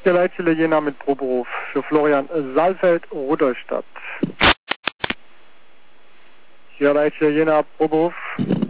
Der Leitstelle Jena mit Proberuf für Florian Saalfeld, Rudolstadt. Hier Leitstelle Jena, Proberuf.